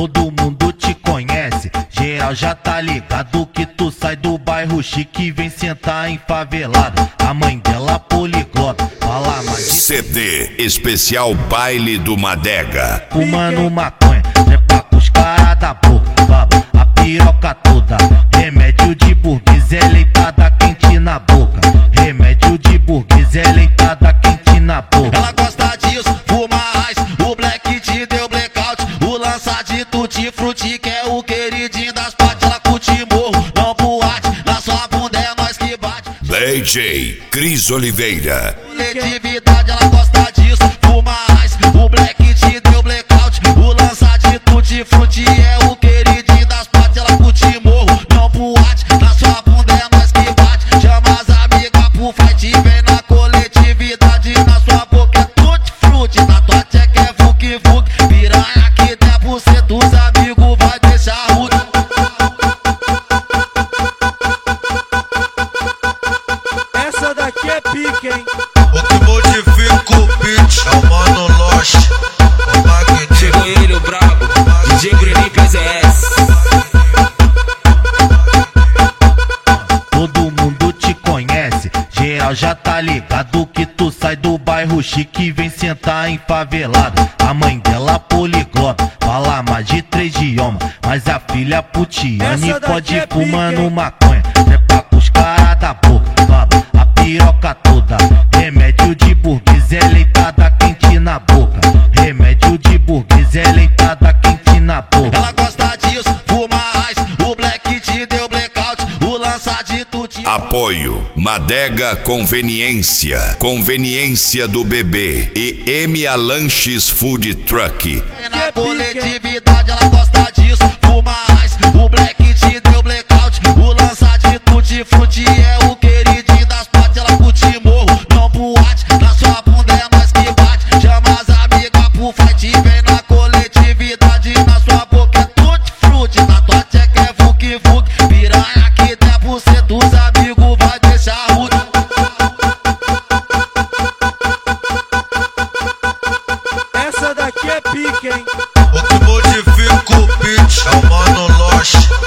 Todo mundo te conhece, geral já tá ligado que tu sai do bairro chique e vem sentar em favelada. A mãe dela poliglota, fala mais de CD especial Baile do Madega. fumando maconha, trepa com os caras da boca, baba, a piroca toda. Remédio de burguês é leitada quente na boca. Remédio de burguês é leitada quente na boca. Ela gosta disso, fuma raiz, o black te deu blackout. O lança de tutti frutti que é o queridinho das partes. Ela curte morro, não boate, na sua bunda é nós que bate. DJ Cris Oliveira. Coletividade, ela gosta disso, fuma raiz, o black te deu blackout. O lança de tutti frutti é o queridinho das partes. Ela curte morro, não boate, na sua bunda é nós que bate. Chama as amigas pro fight, vem na coletividade. Na sua boca é tutti frutti, na tua tcheca é vuki vuki. Piranha que 10% dos amigos vai deixar rude. Essa daqui é pique, hein? O que modifica o beat é o Mano Loche, o Magnífico. Chegou ele, o brabo, DJ Bruninho PZS. Todo mundo te conhece, geral já tá ligado que tu sai do bairro chique e vem sentar em favelada. A mãe dela poliglota, fala mais de 3 idiomas, mas a filha putiane Essa daqui pode é fumando pique, hein? maconha, trepa com os caras da boca, baba, a piroca toda. Remédio de burguês é leitada quente na boca. Remédio de burguês é leitada quente na boca. Ela gosta disso, fuma raiz, o black te deu blackout. O lança de tutti. Apoio Madega Conveniência, Conveniência do Bebê e M.A. Lanches Food Truck. Na coletividade, ela gosta disso, fuma raiz, o black te deu blackout. O lança de tutti frutti é o queridinho das partes. Ela curte morro, não boate, na sua bunda é nós que bate. Chama as amigas pro fight, vem na coletividade. Na sua boca é tutti frutti, na tua tcheca é vuki vuki. Piranha que 10% dos amigos vai deixar rude. Essa daqui é pique, hein? O que modifica o beat é o Mano Loche,